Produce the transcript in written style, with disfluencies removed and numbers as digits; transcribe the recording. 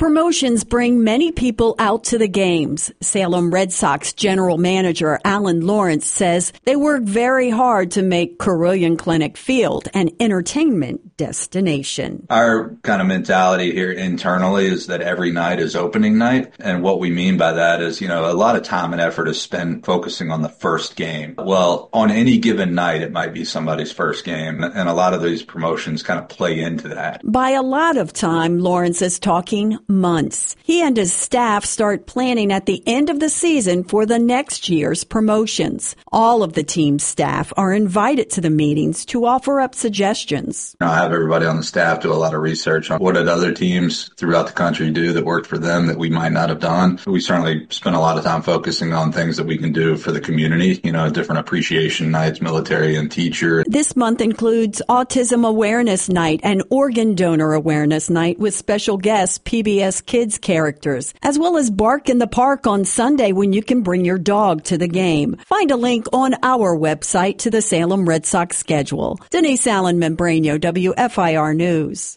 promotions bring many people out to the games. Salem Red Sox general manager Alan Lawrence says they work very hard to make Carilion Clinic Field an entertainment destination. Our kind of mentality here internally is that every night is opening night. And what we mean by that is, a lot of time and effort is spent focusing on the first game. Well, on any given night, it might be somebody's first game. And a lot of these promotions kind of play into that. By a lot of time, Lawrence is talking months. He and his staff start planning at the end of the season for the next year's promotions. All of the team's staff are invited to the meetings to offer up suggestions. I have everybody on the staff do a lot of research on what did other teams throughout the country do that worked for them that we might not have done. We certainly spend a lot of time focusing on things that we can do for the community, different appreciation nights, military and teacher. This month includes Autism Awareness Night and Organ Donor Awareness Night with special guests, PBS Kids characters, as well as Bark in the Park on Sunday when you can bring your dog to the game. Find a link on our website to the Salem Red Sox schedule. Denise Allen Membrano, WFIR News.